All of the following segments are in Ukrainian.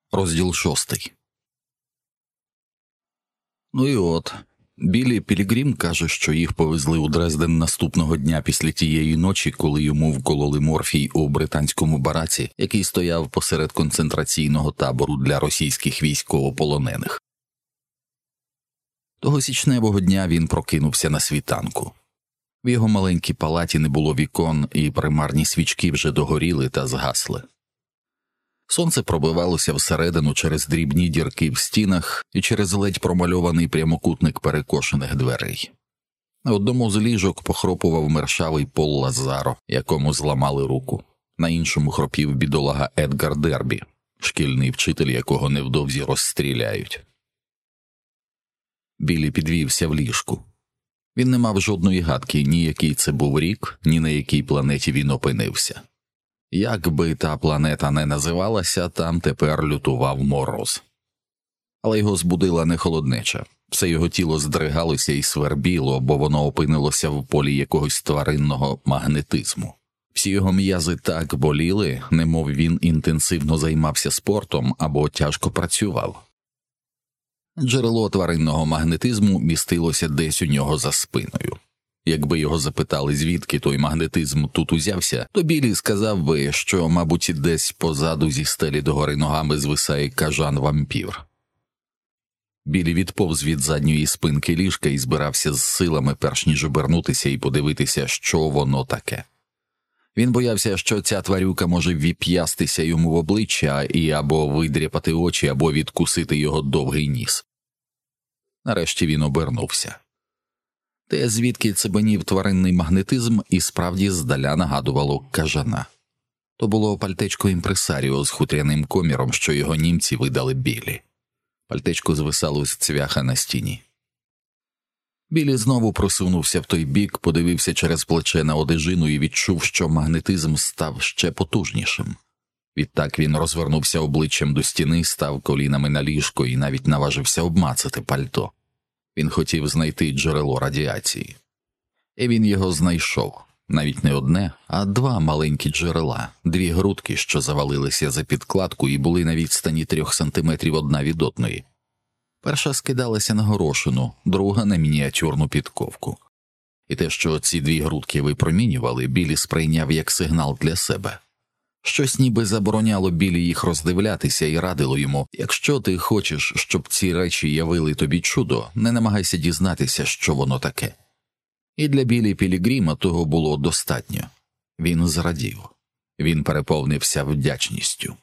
Розділ 6. Ну і от, Біллі Пілігрім каже, що їх повезли у Дрезден наступного дня після тієї ночі, коли йому вкололи морфій у британському бараці, який стояв посеред концентраційного табору для російських військовополонених. Того січневого дня він прокинувся на світанку. В його маленькій палаті не було вікон, і примарні свічки вже догоріли та згасли. Сонце пробивалося всередину через дрібні дірки в стінах і через ледь промальований прямокутник перекошених дверей. На одному з ліжок похропував мершавий Пол Лазаро, якому зламали руку. На іншому хропів бідолага Едгар Дербі, шкільний вчитель, якого невдовзі розстріляють. Біллі підвівся в ліжку. Він не мав жодної гадки, ні який це був рік, ні на якій планеті він опинився. Як би та планета не називалася, там тепер лютував мороз. Але його збудила не холоднеча. Все його тіло здригалося і свербіло, бо воно опинилося в полі якогось тваринного магнетизму. Всі його м'язи так боліли, немов він інтенсивно займався спортом або тяжко працював. Джерело тваринного магнетизму містилося десь у нього за спиною. Якби його запитали, звідки той магнетизм тут узявся, то Біллі сказав би, що, мабуть, десь позаду зі стелі догори ногами звисає кажан-вампір. Біллі відповз від задньої спинки ліжка і збирався з силами, перш ніж обернутися і подивитися, що воно таке. Він боявся, що ця тварюка може віп'ястися йому в обличчя і або видряпати очі, або відкусити його довгий ніс. Нарешті він обернувся. Те, звідки цебенів тваринний магнетизм, і справді здаля нагадувало кажана. То було пальтечко імпресаріо з хутряним коміром, що його німці видали Біллі. Пальтечко звисало з цвяха на стіні. Біллі знову просунувся в той бік, подивився через плече на одежину і відчув, що магнетизм став ще потужнішим. Відтак він розвернувся обличчям до стіни, став колінами на ліжко і навіть наважився обмацати пальто. Він хотів знайти джерело радіації. І він його знайшов. Навіть не одне, а два маленькі джерела, дві грудки, що завалилися за підкладку і були на відстані 3 сантиметрів одна від одної. Перша скидалася на горошину, друга – на мініатюрну підковку. І те, що ці дві грудки випромінювали, Біллі сприйняв як сигнал для себе. Щось ніби забороняло Біллі їх роздивлятися і радило йому: якщо ти хочеш, щоб ці речі явили тобі чудо, не намагайся дізнатися, що воно таке. І для Біллі Пілігрима того було достатньо. Він зрадів. Він переповнився вдячністю.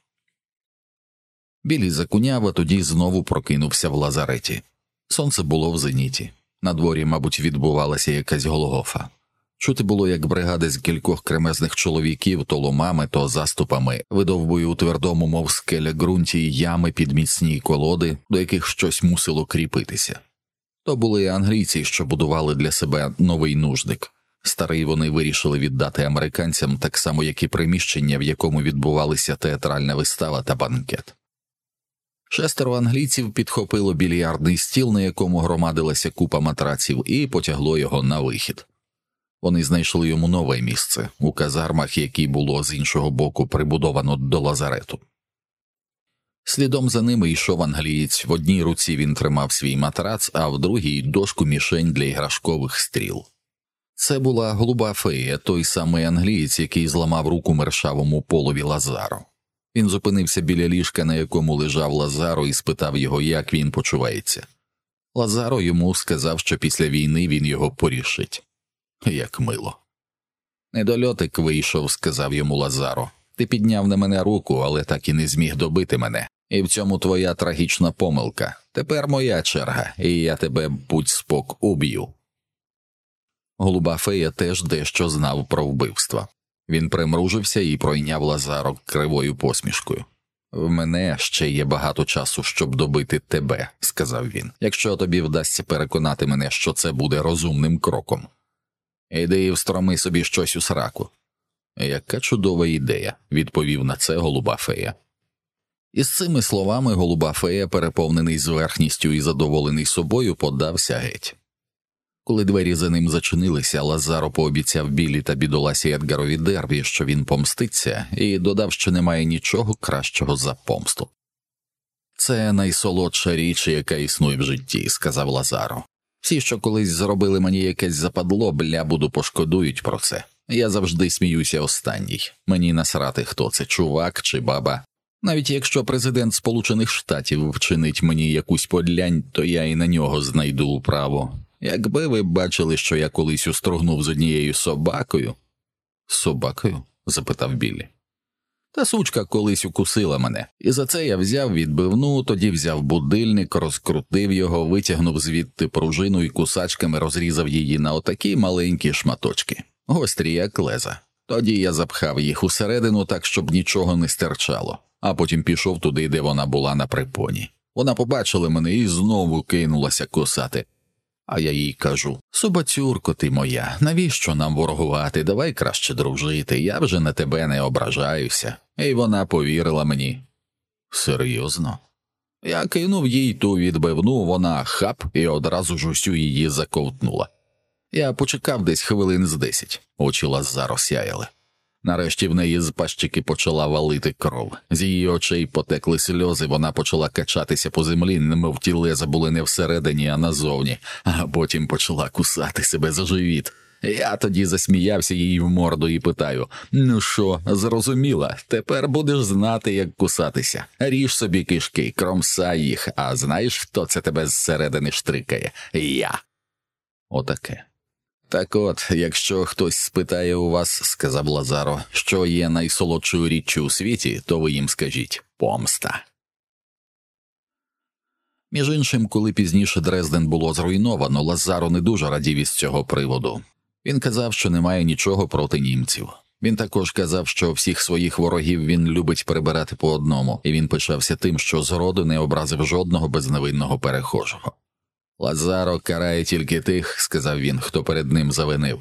Біллі закуняв, а тоді знову прокинувся в лазареті. Сонце було в зеніті. На дворі, мабуть, відбувалася якась Голгофа. Чути було, як бригади з кількох кремезних чоловіків то ломами, то заступами видовбує у твердому, мов скеля ґрунті, ями під міцні колоди, до яких щось мусило кріпитися. То були англійці, що будували для себе новий нужник. Старий вони вирішили віддати американцям, так само, як і приміщення, в якому відбувалися театральна вистава та банкет. 6 англійців підхопило більярдний стіл, на якому громадилася купа матраців, і потягло його на вихід. Вони знайшли йому нове місце, у казармах, які було з іншого боку прибудовано до лазарету. Слідом за ними йшов англієць, в одній руці він тримав свій матрац, а в другій – дошку-мішень для іграшкових стріл. Це була голуба фея, той самий англієць, який зламав руку мершавому Полові Лазаро. Він зупинився біля ліжка, на якому лежав Лазаро, і спитав його, як він почувається. Лазаро йому сказав, що після війни він його порішить. Як мило. «Недольотик вийшов», – сказав йому Лазаро. «Ти підняв на мене руку, але так і не зміг добити мене. І в цьому твоя трагічна помилка. Тепер моя черга, і я тебе, будь спок, уб'ю». Голуба фея теж дещо знав про вбивства. Він примружився і пройняв Лазаро кривою посмішкою. «В мене ще є багато часу, щоб добити тебе», – сказав він, «якщо тобі вдасться переконати мене, що це буде розумним кроком. Іди і встроми собі щось у сраку». «Яка чудова ідея», – відповів на це голуба фея. Із цими словами голуба фея, переповнений зверхністю і задоволений собою, подався геть. Коли двері за ним зачинилися, Лазаро пообіцяв Біллі та бідоласі Едгарові Дербі, що він помститься, і додав, що немає нічого кращого за помсту. «Це найсолодша річ, яка існує в житті», – сказав Лазаро. «Всі, що колись зробили мені якесь западло, блябуду пошкодують про це. Я завжди сміюся останній. Мені насрати, хто це, чувак чи баба. Навіть якщо президент Сполучених Штатів вчинить мені якусь подлянь, то я і на нього знайду управу. Якби ви бачили, що я колись устрогнув з однією собакою...» «Собакою?» – запитав Біллі. «Та сучка колись укусила мене, і за це я взяв відбивну, тоді взяв будильник, розкрутив його, витягнув звідти пружину і кусачками розрізав її на отакі маленькі шматочки, гострі як леза. Тоді я запхав їх усередину так, щоб нічого не стирчало, а потім пішов туди, де вона була на припоні. Вона побачила мене і знову кинулася кусати. А я їй кажу: «Собацюрко ти моя, навіщо нам ворогувати, давай краще дружити, я вже на тебе не ображаюся». І вона повірила мені. Серйозно? Я кинув їй ту відбивну, вона хап і одразу ж усю її заковтнула. Я почекав десь хвилин з 10, очі Лазаро сяяли. Нарешті в неї з пащики почала валити кров, з її очей потекли сльози, вона почала качатися по землі, немов ті леза були не всередині, а назовні, а потім почала кусати себе за живіт. Я тоді засміявся їй в морду і питаю: «Ну що, зрозуміла, тепер будеш знати, як кусатися. Ріж собі кишки, кромсай їх, а знаєш, хто це тебе зсередини штрикає? Я». Отаке. «Так от, якщо хтось спитає у вас, – сказав Лазаро, – що є найсолодшою річчю у світі, то ви їм скажіть: помста». Між іншим, коли пізніше Дрезден було зруйновано, Лазаро не дуже радів із цього приводу. Він казав, що немає нічого проти німців. Він також казав, що всіх своїх ворогів він любить прибирати по одному, і він пишався тим, що зроду не образив жодного безневинного перехожого. «Лазаро карає тільки тих, – сказав він, – хто перед ним завинив».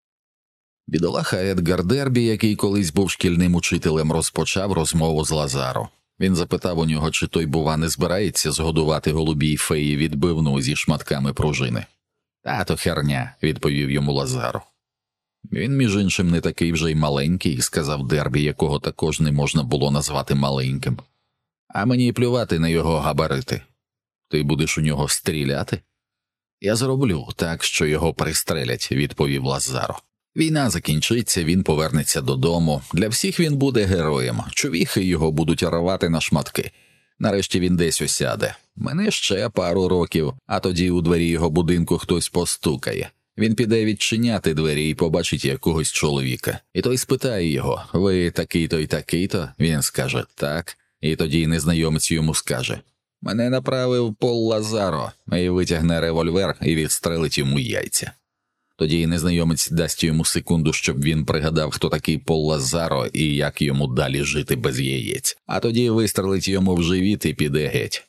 Бідолаха Едгар Дербі, який колись був шкільним учителем, розпочав розмову з Лазаро. Він запитав у нього, чи той, бува, не збирається згодувати голубій феї відбивну зі шматками пружини. «Та то херня», – відповів йому Лазаро. «Він, між іншим, не такий вже й маленький», – сказав Дербі, якого також не можна було назвати маленьким. «А мені плювати на його габарити. Ти будеш у нього стріляти?» «Я зроблю так, що його пристрелять», – відповів Лазаро. «Війна закінчиться, він повернеться додому. Для всіх він буде героєм. Чувіхи його будуть рвати на шматки. Нарешті він десь осяде. Мене ще пару років, а тоді у двері його будинку хтось постукає. Він піде відчиняти двері і побачить якогось чоловіка. І той спитає його: «Ви такий-то і такий-то?» Він скаже «так». І тоді незнайомець йому скаже: «Мене направив Пол Лазаро», і витягне револьвер і відстрелить йому яйця. Тоді незнайомець дасть йому секунду, щоб він пригадав, хто такий Пол Лазаро і як йому далі жити без яєць, а тоді вистрелить йому в живіт і піде геть.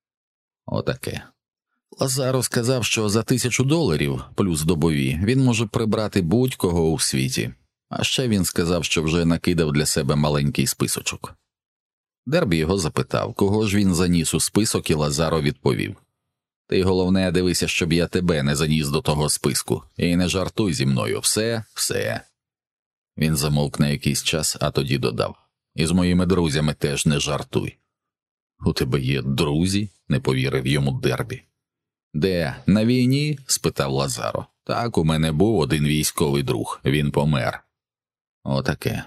Отаке. Лазаро сказав, що за $1000 плюс добові він може прибрати будь-кого у світі. А ще він сказав, що вже накидав для себе маленький списочок. Дербі його запитав, кого ж він заніс у список, і Лазаро відповів: «Ти, головне, дивися, щоб я тебе не заніс до того списку, і не жартуй зі мною, все». Він замовк на якийсь час, а тоді додав: «І з моїми друзями теж не жартуй». «У тебе є друзі?» – не повірив йому Дербі. «Де, на війні?» – спитав Лазаро. «Так, у мене був один військовий друг, він помер». Отаке.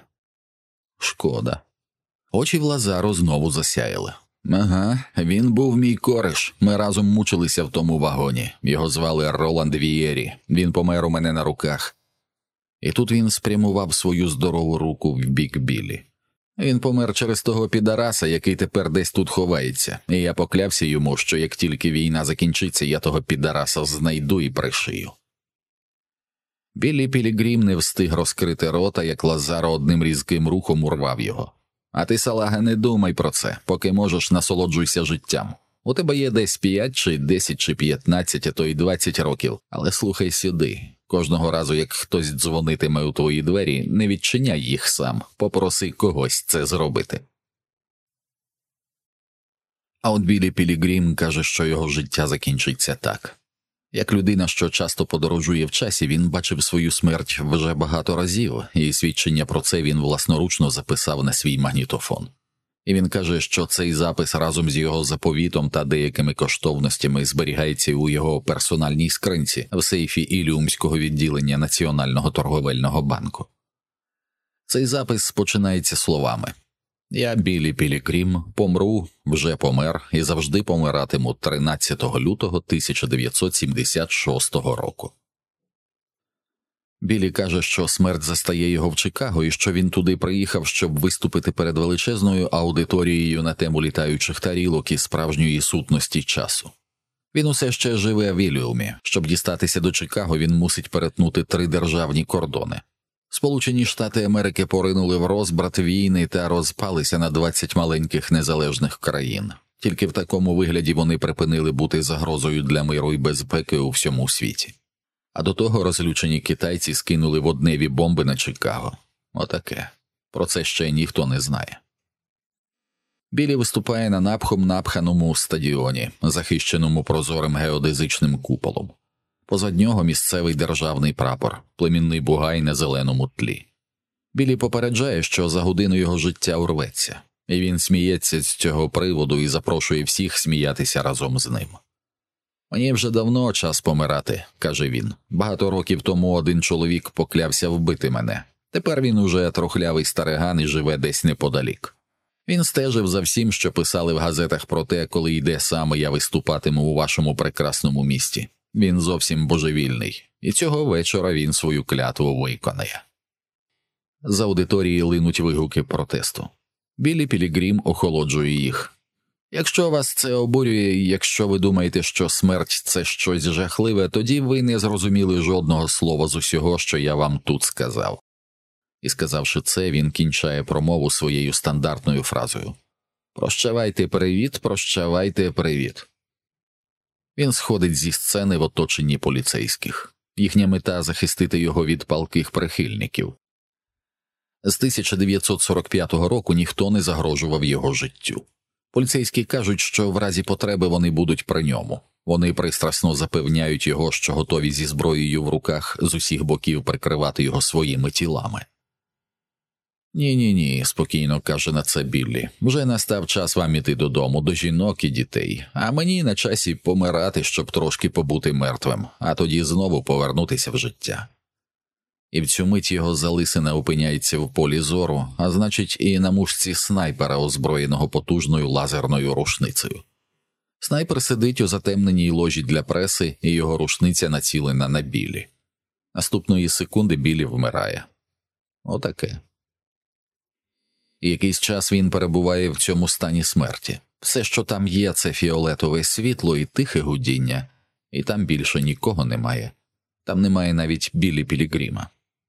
Шкода. Очі в Лазаро знову засяяли. «Ага, він був мій кореш, ми разом мучилися в тому вагоні. Його звали Роланд Вієрі, він помер у мене на руках». І тут він спрямував свою здорову руку в бік Біллі. «Він помер через того підараса, який тепер десь тут ховається, і я поклявся йому, що як тільки війна закінчиться, я того підараса знайду і пришию». Біллі Пілігрім не встиг розкрити рота, як Лазаро одним різким рухом урвав його. «А ти, салага, не думай про це, поки можеш, насолоджуйся життям. У тебе є десь 5 чи 10 чи 15, а то й 20 років, але слухай сюди. Кожного разу, як хтось дзвонитиме у твої двері, не відчиняй їх сам, попроси когось це зробити». А от Біллі Пілігрім каже, що його життя закінчиться так. Як людина, що часто подорожує в часі, він бачив свою смерть вже багато разів, і свідчення про це він власноручно записав на свій магнітофон. І він каже, що цей запис разом з його заповітом та деякими коштовностями зберігається у його персональній скринці в сейфі Іліумського відділення Національного торговельного банку. Цей запис починається словами: «Я, Біллі Пілігрім, помру, вже помер і завжди помиратиму 13 лютого 1976 року». Біллі каже, що смерть застає його в Чикаго і що він туди приїхав, щоб виступити перед величезною аудиторією на тему літаючих тарілок і справжньої сутності часу. Він усе ще живе в Іліумі. Щоб дістатися до Чикаго, він мусить перетнути 3 державні кордони. Сполучені Штати Америки поринули в розбрат війни та розпалися на 20 маленьких незалежних країн. Тільки в такому вигляді вони припинили бути загрозою для миру і безпеки у всьому світі. А до того розлючені китайці скинули водневі бомби на Чикаго. Отаке. Про це ще ніхто не знає. Біллі виступає на напханому стадіоні, захищеному прозорим геодезичним куполом. Позад нього місцевий державний прапор, племінний бугай на зеленому тлі. Біллі попереджає, що за годину його життя урветься, і він сміється з цього приводу і запрошує всіх сміятися разом з ним. «Мені вже давно час помирати», – каже він. «Багато років тому один чоловік поклявся вбити мене. Тепер він уже трохлявий стариган і живе десь неподалік. Він стежив за всім, що писали в газетах про те, коли йде саме я виступатиму у вашому прекрасному місті. Він зовсім божевільний, і цього вечора він свою клятву виконає». З аудиторії линуть вигуки протесту. Біллі Пілігрім охолоджує їх. «Якщо вас це обурює, і якщо ви думаєте, що смерть – це щось жахливе, тоді ви не зрозуміли жодного слова з усього, що я вам тут сказав». І сказавши це, він кінчає промову своєю стандартною фразою: «Прощавайте, привіт, прощавайте, привіт». Він сходить зі сцени в оточенні поліцейських. Їхня мета – захистити його від палких прихильників. З 1945 року ніхто не загрожував його життю. Поліцейські кажуть, що в разі потреби вони будуть при ньому. Вони пристрасно запевняють його, що готові зі зброєю в руках з усіх боків прикривати його своїми тілами. «Ні-ні-ні», – спокійно каже на це Біллі. «Вже настав час вам іти додому, до жінок і дітей, а мені на часі помирати, щоб трошки побути мертвим, а тоді знову повернутися в життя». І в цю мить його залисина опиняється в полі зору, а значить і на мушці снайпера, озброєного потужною лазерною рушницею. Снайпер сидить у затемненій ложі для преси, і його рушниця націлена на Біллі. Наступної секунди Біллі вмирає. Отаке. І якийсь час він перебуває в цьому стані смерті. Все, що там є, це фіолетове світло і тихе гудіння, і там більше нікого немає. Там немає навіть Біллі Пілігрима.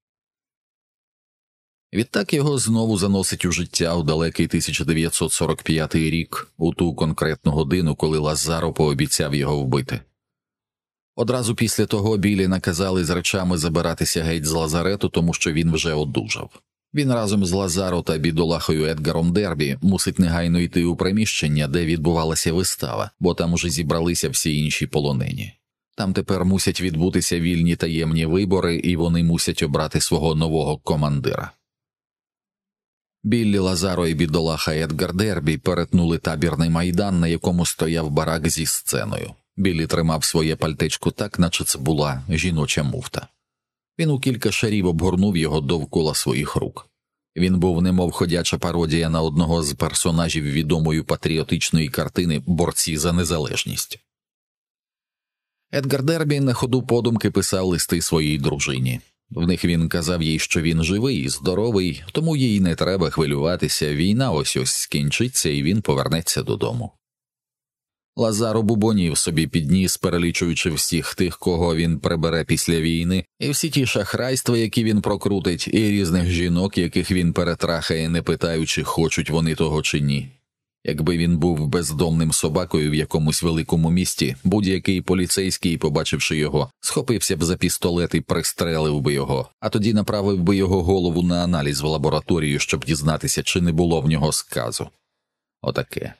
Відтак його знову заносить у життя у далекий 1945 рік, у ту конкретну годину, коли Лазаро пообіцяв його вбити. Одразу після того Біллі наказали з речами забиратися геть з лазарету, тому що він вже одужав. Він разом з Лазаро та бідолахою Едгаром Дербі мусить негайно йти у приміщення, де відбувалася вистава, бо там уже зібралися всі інші полонені. Там тепер мусять відбутися вільні таємні вибори, і вони мусять обрати свого нового командира. Біллі, Лазаро і бідолаха Едгар Дербі перетнули табірний майдан, на якому стояв барак зі сценою. Біллі тримав своє пальтечко так, наче це була жіноча муфта. Він у кілька шарів обгорнув його довкола своїх рук. Він був немов ходяча пародія на одного з персонажів відомої патріотичної картини «Борці за незалежність». Едгар Дербі на ходу подумки писав листи своїй дружині. В них він казав їй, що він живий і здоровий, тому їй не треба хвилюватися, війна ось-ось скінчиться і він повернеться додому. Лазаро бубонів собі під ніс, перелічуючи всіх тих, кого він прибере після війни, і всі ті шахрайства, які він прокрутить, і різних жінок, яких він перетрахає, не питаючи, хочуть вони того чи ні. Якби він був бездомним собакою в якомусь великому місті, будь-який поліцейський, побачивши його, схопився б за пістолет і пристрелив би його, а тоді направив би його голову на аналіз в лабораторію, щоб дізнатися, чи не було в нього сказу. Отаке.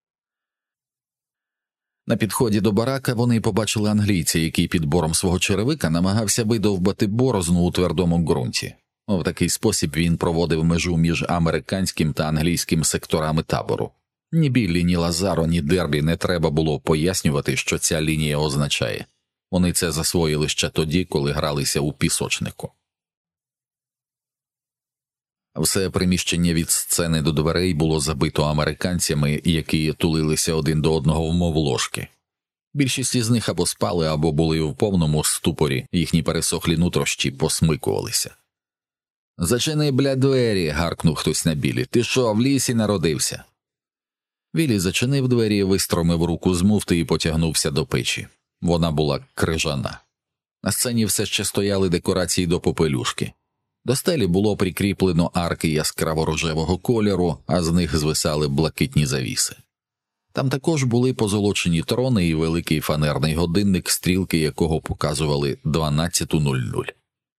На підході до барака вони побачили англійця, який під бором свого черевика намагався видовбати борозну у твердому ґрунті. В такий спосіб він проводив межу між американським та англійським секторами табору. Ні Біллі, ні Лазаро, ні Дербі не треба було пояснювати, що ця лінія означає. Вони це засвоїли ще тоді, коли гралися у пісочнику. Все приміщення від сцени до дверей було забито американцями, які тулилися один до одного мов ложки. Більшість із них або спали, або були в повному ступорі, їхні пересохлі нутрощі посмикувалися. «Зачини, бля, двері!» – гаркнув хтось на Біллі. «Ти що, в лісі народився?» Віллі зачинив двері, вистромив руку з муфти і потягнувся до печі. Вона була крижана. На сцені все ще стояли декорації до попелюшки. До стелі було прикріплено арки яскраво-рожевого кольору, а з них звисали блакитні завіси. Там також були позолочені трони і великий фанерний годинник, стрілки якого показували 12:00.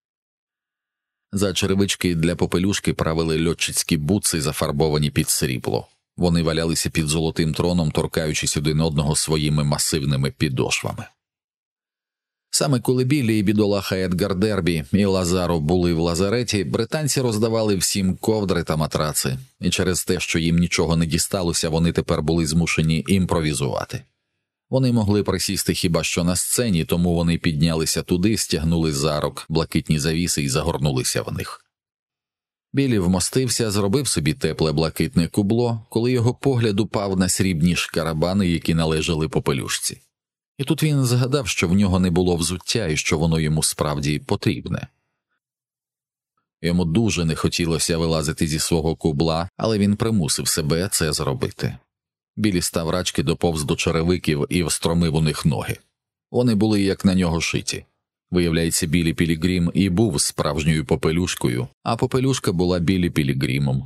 За черевички для попелюшки правили льотчицькі бутси, зафарбовані під срібло. Вони валялися під золотим троном, торкаючись один одного своїми масивними підошвами. Саме коли Біллі і бідолаха Едгар Дербі і Лазаро були в лазареті, британці роздавали всім ковдри та матраци, і через те, що їм нічого не дісталося, вони тепер були змушені імпровізувати. Вони могли присісти хіба що на сцені, тому вони піднялися туди, стягнули за рук блакитні завіси і загорнулися в них. Біллі вмостився, зробив собі тепле блакитне кубло, коли його погляд упав на срібні шкарабани, які належали попелюшці. І тут він згадав, що в нього не було взуття і що воно йому справді потрібне. Йому дуже не хотілося вилазити зі свого кубла, але він примусив себе це зробити. Біллі став рачки, доповз до черевиків і встромив у них ноги. Вони були як на нього шиті. Виявляється, Біллі Пілігрім і був справжньою попелюшкою, а попелюшка була Біллі Пілігримом.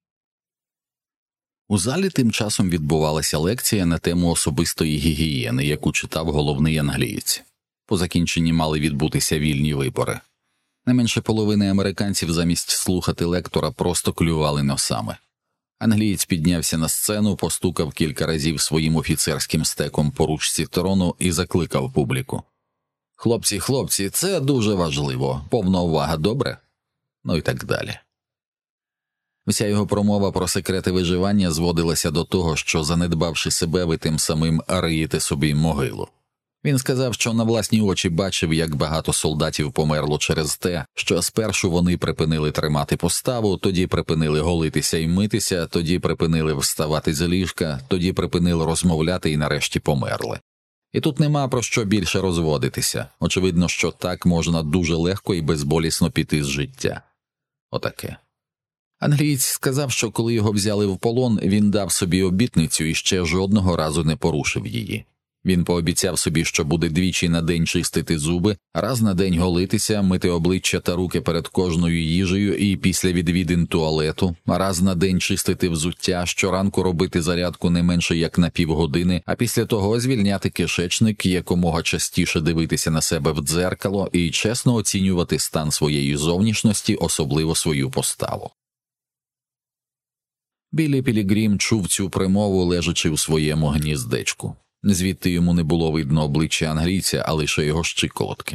У залі тим часом відбувалася лекція на тему особистої гігієни, яку читав головний англієць. По закінченні мали відбутися вільні вибори. Не менше половини американців замість слухати лектора просто клювали носами. Англієць піднявся на сцену, постукав кілька разів своїм офіцерським стеком по ручці трону і закликав публіку. «Хлопці, це дуже важливо. Повна увага, добре?» Ну і так далі. Вся його промова про секрети виживання зводилася до того, що, занедбавши себе, ви тим самим риєте собі могилу. Він сказав, що на власні очі бачив, як багато солдатів померло через те, що спершу вони припинили тримати поставу, тоді припинили голитися і митися, тоді припинили вставати з ліжка, тоді припинили розмовляти і нарешті померли. І тут нема про що більше розводитися. Очевидно, що так можна дуже легко і безболісно піти з життя. Отаке. Англієць сказав, що коли його взяли в полон, він дав собі обітницю і ще жодного разу не порушив її. Він пообіцяв собі, що буде двічі на день чистити зуби, раз на день голитися, мити обличчя та руки перед кожною їжею і після відвідин туалету, раз на день чистити взуття, щоранку робити зарядку не менше як на півгодини, а після того звільняти кишечник, якомога частіше дивитися на себе в дзеркало і чесно оцінювати стан своєї зовнішності, особливо свою поставу. Біллі Пілігрім чув цю промову, лежачи в своєму гніздечку. Звідти йому не було видно обличчя англійця, а лише його щиколотки.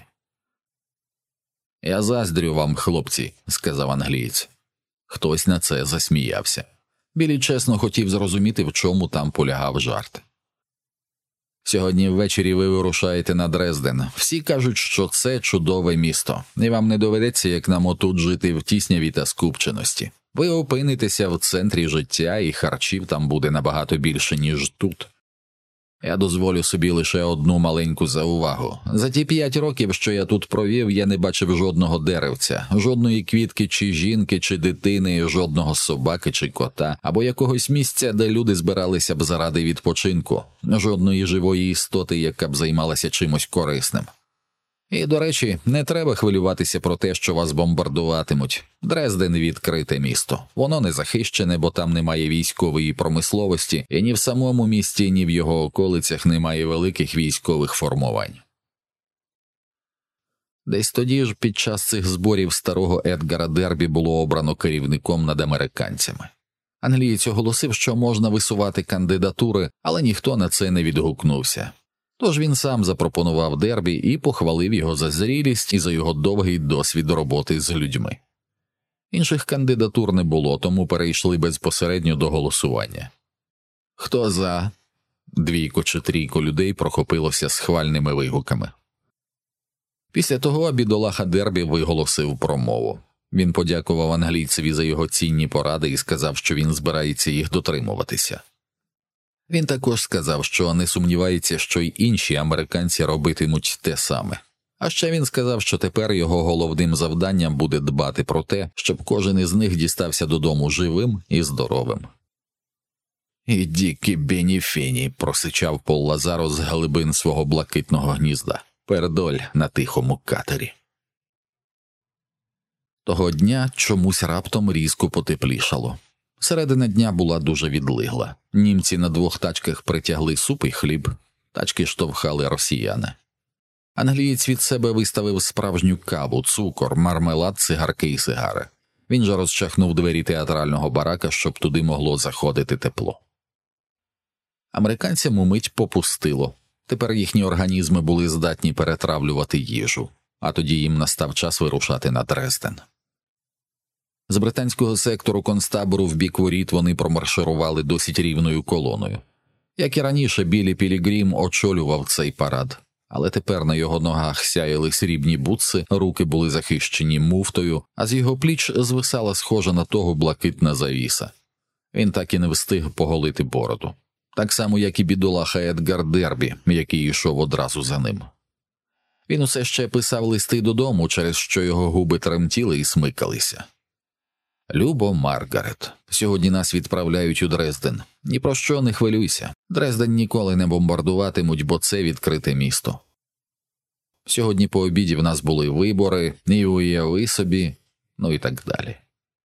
«Я заздрю вам, хлопці», – сказав англієць. Хтось на це засміявся. Біллі чесно хотів зрозуміти, в чому там полягав жарт. «Сьогодні ввечері ви вирушаєте на Дрезден. Всі кажуть, що це чудове місто, і вам не доведеться, як нам отут, жити в тісняві та скупченості. Ви опинитеся в центрі життя, і харчів там буде набагато більше, ніж тут. Я дозволю собі лише одну маленьку заувагу. За ті 5 років, що я тут провів, я не бачив жодного деревця, жодної квітки чи жінки, чи дитини, жодного собаки чи кота, або якогось місця, де люди збиралися б заради відпочинку, жодної живої істоти, яка б займалася чимось корисним. І, до речі, не треба хвилюватися про те, що вас бомбардуватимуть. Дрезден – відкрите місто. Воно не захищене, бо там немає військової промисловості, і ні в самому місті, ні в його околицях немає великих військових формувань. Десь тоді ж, під час цих зборів, старого Едгара Дербі було обрано керівником над американцями. Англієць оголосив, що можна висувати кандидатури, але ніхто на це не відгукнувся. Тож він сам запропонував Дербі і похвалив його за зрілість і за його довгий досвід роботи з людьми. Інших кандидатур не було, тому перейшли безпосередньо до голосування. «Хто за?» Двійко чи трійко людей прохопилося схвальними вигуками. Після того бідолаха Дербі виголосив промову. Він подякував англійцеві за його цінні поради і сказав, що він збирається їх дотримуватися. Він також сказав, що не сумнівається, що й інші американці робитимуть те саме. А ще він сказав, що тепер його головним завданням буде дбати про те, щоб кожен із них дістався додому живим і здоровим. «І дікі бені-фені», – просичав Пол Лазаро з глибин свого блакитного гнізда. «Пердоль на тихому катері». Того дня чомусь раптом різко потеплішало. Середина дня була дуже відлигла. Німці на 2 тачках притягли суп і хліб, тачки штовхали росіяни. Англієць від себе виставив справжню каву, цукор, мармелад, цигарки і сигари. Він же розчахнув двері театрального барака, щоб туди могло заходити тепло. Американцям умить попустило. Тепер їхні організми були здатні перетравлювати їжу, а тоді їм настав час вирушати на Дрезден. З британського сектору концтабору в бік воріт вони промарширували досить рівною колоною. Як і раніше, Біллі Пілігрім очолював цей парад, але тепер на його ногах сяяли срібні бутси, руки були захищені муфтою, а з його пліч звисала схожа на того блакитна завіса. Він так і не встиг поголити бороду. Так само, як і бідолаха Едгар Дербі, який йшов одразу за ним. Він усе ще писав листи додому, через що його губи тремтіли і смикалися. «Любо, Маргарет, сьогодні нас відправляють у Дрезден. Ні про що не хвилюйся. Дрезден ніколи не бомбардуватимуть, бо це відкрите місто. Сьогодні по обіді в нас були вибори, і уяви собі, ну і так далі».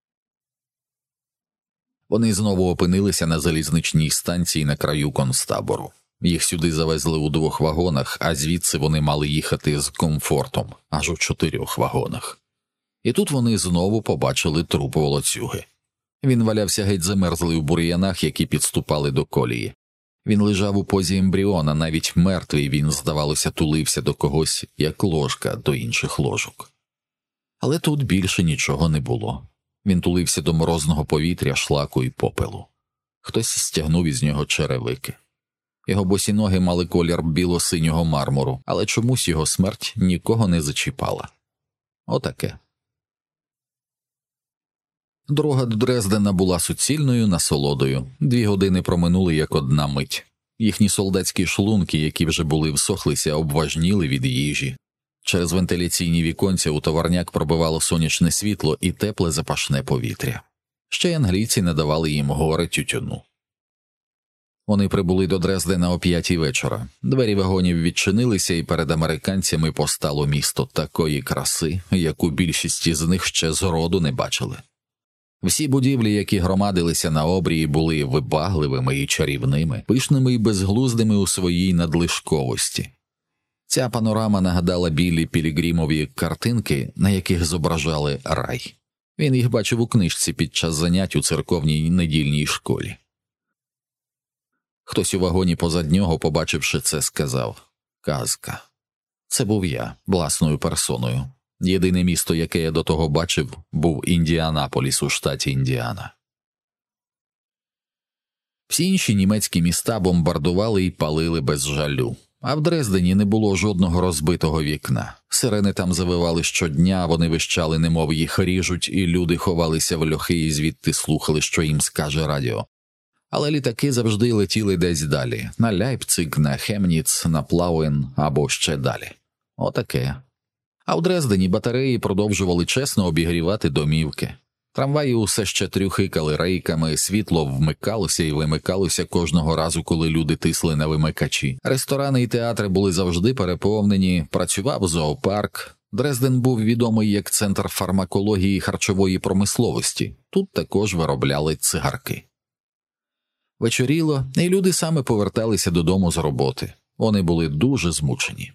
Вони знову опинилися на залізничній станції на краю концтабору. Їх сюди завезли у 2 вагонах, а звідси вони мали їхати з комфортом, аж у 4 вагонах. І тут вони знову побачили труп волоцюги. Він валявся геть замерзлий у бур'янах, які підступали до колії. Він лежав у позі ембріона, навіть мертвий він, здавалося, тулився до когось, як ложка до інших ложок. Але тут більше нічого не було. Він тулився до морозного повітря, шлаку і попелу. Хтось стягнув із нього черевики. Його босі ноги мали колір біло-синього мармуру, але чомусь його смерть нікого не зачіпала. Отаке. Дорога до Дрездена була суцільною насолодою. 2 години проминули як одна мить. Їхні солдатські шлунки, які вже були всохлися, обважніли від їжі. Через вентиляційні віконця у товарняк пробивало сонячне світло і тепле запашне повітря. Ще й англійці надавали їм гори тютюну. Вони прибули до Дрездена о 5 вечора. Двері вагонів відчинилися, і перед американцями постало місто такої краси, яку більшість із них ще зроду не бачили. Всі будівлі, які громадилися на обрії, були вибагливими і чарівними, пишними і безглуздими у своїй надлишковості. Ця панорама нагадала Біллі Пілігрімові картинки, на яких зображали рай. Він їх бачив у книжці під час занять у церковній недільній школі. Хтось у вагоні позад нього, побачивши це, сказав: «Казка». Це був я, власною персоною. Єдине місто, яке я до того бачив, був Індіанаполіс у штаті Індіана. Всі інші німецькі міста бомбардували і палили без жалю. А в Дрездені не було жодного розбитого вікна. Сирени там завивали щодня, вони вищали, немов їх ріжуть, і люди ховалися в льохи і звідти слухали, що їм скаже радіо. Але літаки завжди летіли десь далі – на Ляйпциг, на Хемніц, на Плауен або ще далі. Отаке. А в Дрездені батареї продовжували чесно обігрівати домівки. Трамваї усе ще трюхикали рейками, світло вмикалося і вимикалося кожного разу, коли люди тисли на вимикачі. Ресторани і театри були завжди переповнені, працював зоопарк. Дрезден був відомий як центр фармакології і харчової промисловості. Тут також виробляли цигарки. Вечоріло, і люди саме поверталися додому з роботи. Вони були дуже змучені.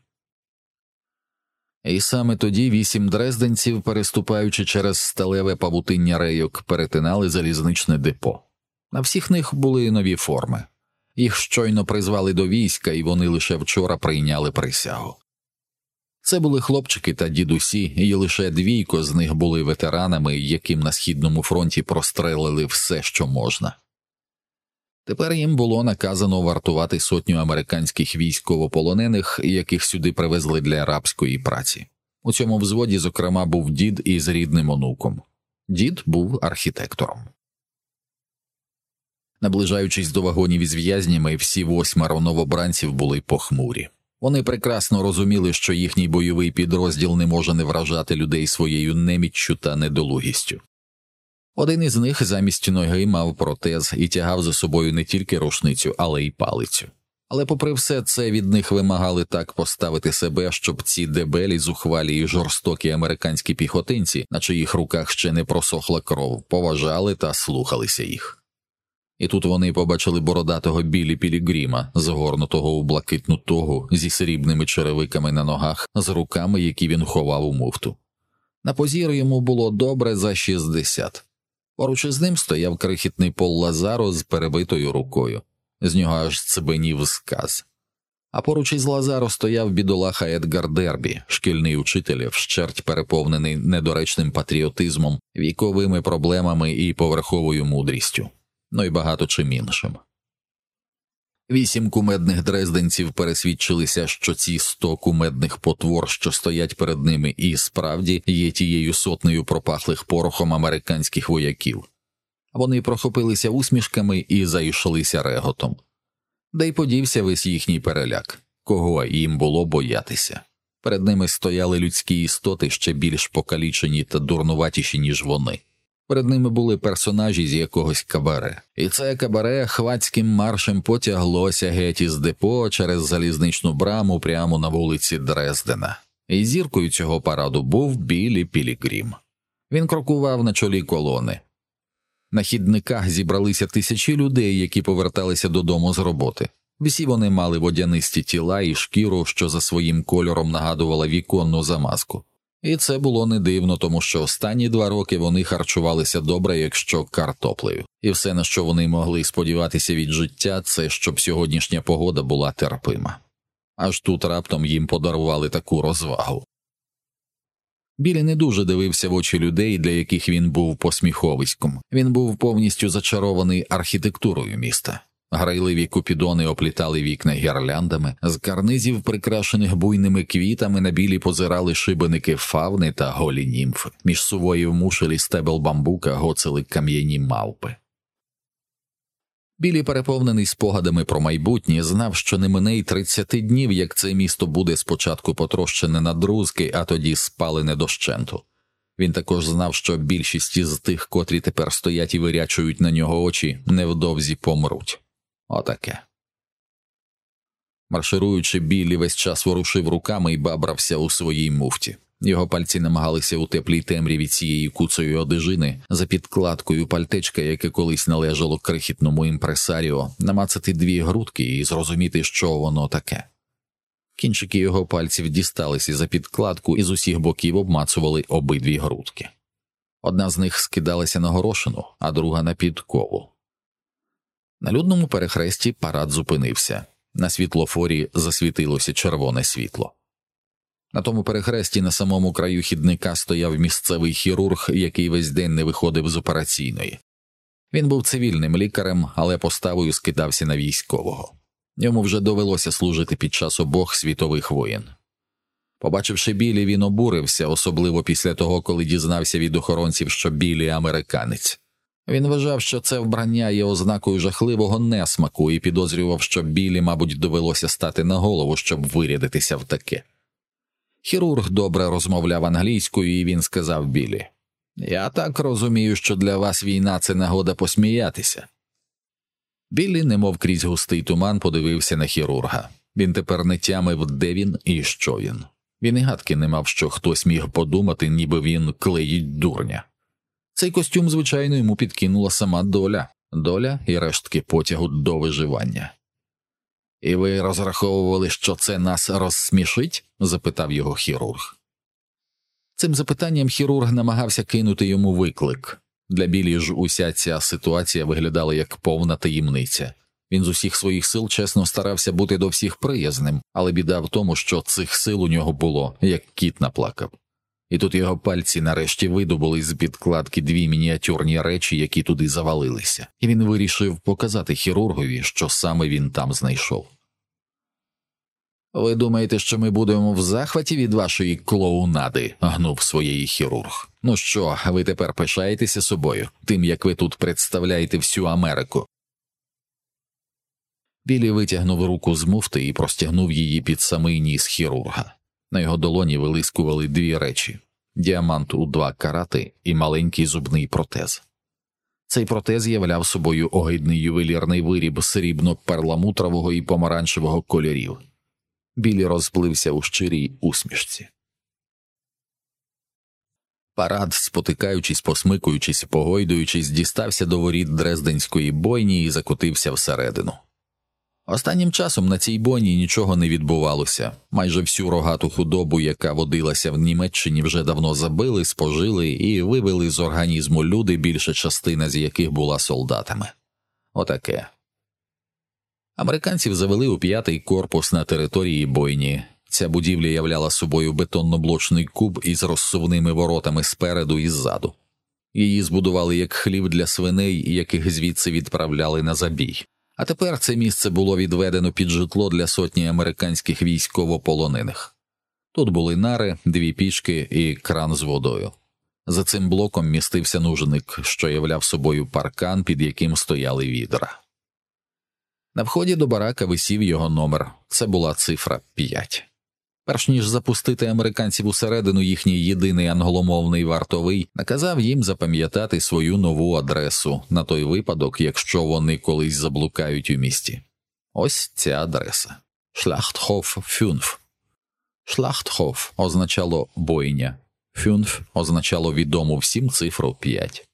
І саме тоді 8 дрезденців, переступаючи через сталеве павутиння рейок, перетинали залізничне депо. На всіх них були нові форми. Їх щойно призвали до війська, і вони лише вчора прийняли присягу. Це були хлопчики та дідусі, і лише двійко з них були ветеранами, яким на Східному фронті прострелили все, що можна. Тепер їм було наказано вартувати 100 американських військовополонених, яких сюди привезли для рабської праці. У цьому взводі, зокрема, був дід із рідним онуком. Дід був архітектором. Наближаючись до вагонів із в'язнями, всі 8 новобранців були похмурі. Вони прекрасно розуміли, що їхній бойовий підрозділ не може не вражати людей своєю неміччю та недолугістю. Один із них замість ноги мав протез і тягав за собою не тільки рушницю, але й палицю. Але попри все це від них вимагали так поставити себе, щоб ці дебелі, зухвалі і жорстокі американські піхотинці, на чиїх руках ще не просохла кров, поважали та слухалися їх. І тут вони побачили бородатого Біллі Пілігрима, загорнутого у блакитну тогу, зі срібними черевиками на ногах, з руками, які він ховав у муфту. На позір йому було добре за 60. Поруч із ним стояв крихітний Пол Лазаро з перебитою рукою. З нього аж цибенів сказ. А поруч із Лазаро стояв бідолаха Едгар Дербі, шкільний учитель, вщерть переповнений недоречним патріотизмом, віковими проблемами і поверховою мудрістю. Ну і багато чим іншим. 8 кумедних дрезденців пересвідчилися, що ці 100 кумедних потвор, що стоять перед ними, і справді є тією сотнею пропахлих порохом американських вояків. Вони прохопилися усмішками і зайшлися реготом. Де й подівся весь їхній переляк. Кого їм було боятися? Перед ними стояли людські істоти, ще більш покалічені та дурнуватіші, ніж вони. Перед ними були персонажі з якогось кабаре. І це кабаре хвацьким маршем потяглося геть із депо через залізничну браму прямо на вулиці Дрездена. І зіркою цього параду був Біллі Пілігрим. Він крокував на чолі колони. На хідниках зібралися тисячі людей, які поверталися додому з роботи. Всі вони мали водянисті тіла і шкіру, що за своїм кольором нагадувала віконну замазку. І це було не дивно, тому що останні 2 роки вони харчувалися добре, якщо картоплею. І все, на що вони могли сподіватися від життя, це щоб сьогоднішня погода була терпима. Аж тут раптом їм подарували таку розвагу. Біллі не дуже дивився в очі людей, для яких він був посміховиськом. Він був повністю зачарований архітектурою міста. Грайливі купідони оплітали вікна гірляндами, з карнизів, прикрашених буйними квітами, на Біллі позирали шибеники фавни та голі німфи. Між сувоїв мушелі стебел бамбука гоцали кам'яні мавпи. Біллі, переповнений спогадами про майбутнє, знав, що не мине й 30 днів, як це місто буде спочатку потрощене на друзки, а тоді спалене дощенту. Він також знав, що більшість із тих, котрі тепер стоять і вирячують на нього очі, невдовзі помруть. Отаке. Маршируючи, Біллі весь час ворушив руками і бабрався у своїй муфті. Його пальці намагалися у теплій темряві цієї куцої одежини, за підкладкою пальтечка, яке колись належало крихітному імпресаріо, намацати 2 грудки і зрозуміти, що воно таке. Кінчики його пальців дісталися за підкладку і з усіх боків обмацували обидві грудки. Одна з них скидалася на горошину, а друга на підкову. На людному перехресті парад зупинився. На світлофорі засвітилося червоне світло. На тому перехресті на самому краю хідника стояв місцевий хірург, який весь день не виходив з операційної. Він був цивільним лікарем, але поставою скидався на військового. Йому вже довелося служити під час обох світових воєн. Побачивши Біллі, він обурився, особливо після того, коли дізнався від охоронців, що Біллі – американець. Він вважав, що це вбрання є ознакою жахливого несмаку і підозрював, що Біллі, мабуть, довелося стати на голову, щоб вирядитися в таке. Хірург добре розмовляв англійською, і він сказав Біллі: «Я так розумію, що для вас війна – це нагода посміятися». Біллі, немов крізь густий туман, подивився на хірурга. Він тепер не тямив, де він і що він. Він і гадки не мав, що хтось міг подумати, ніби він клеїть дурня. Цей костюм, звичайно, йому підкинула сама доля. Доля і рештки потягу до виживання. «І ви розраховували, що це нас розсмішить?» – запитав його хірург. Цим запитанням хірург намагався кинути йому виклик. Для Біллі ж уся ця ситуація виглядала як повна таємниця. Він з усіх своїх сил чесно старався бути до всіх приязним, але біда в тому, що цих сил у нього було, як кіт наплакав. І тут його пальці нарешті видобули з підкладки дві мініатюрні речі, які туди завалилися, і він вирішив показати хірургові, що саме він там знайшов. «Ви думаєте, що ми будемо в захваті від вашої клоунади?» – гнув своєї хірург. «Ну що, ви тепер пишаєтеся собою, тим, як ви тут представляєте всю Америку?» Біллі витягнув руку з муфти і простягнув її під самий ніс хірурга. На його долоні вилискували дві речі – діамант у 2 карати і маленький зубний протез. Цей протез являв собою огидний ювелірний виріб срібно-перламутрового і помаранчевого кольорів. Біллі розплився у щирій усмішці. Парад, спотикаючись, посмикуючись, погойдуючись, дістався до воріт Дрезденської бойні і закотився всередину. Останнім часом на цій бойні нічого не відбувалося. Майже всю рогату худобу, яка водилася в Німеччині, вже давно забили, спожили і вивели з організму люди, більша частина з яких була солдатами. Отаке. Американців завели у 5-й корпус на території бойні. Ця будівля являла собою бетонно-блочний куб із розсувними воротами спереду і ззаду. Її збудували як хлів для свиней, яких звідси відправляли на забій. А тепер це місце було відведено під житло для сотні американських військовополонених. Тут були нари, 2 пічки і кран з водою. За цим блоком містився нужник, що являв собою паркан, під яким стояли відра. На вході до барака висів його номер. Це була цифра 5. Перш ніж запустити американців усередину, їхній єдиний англомовний вартовий наказав їм запам'ятати свою нову адресу на той випадок, якщо вони колись заблукають у місті. Ось ця адреса. Schlachthof 5. Schlachthof означало бойня. 5 означало відому всім цифру 5.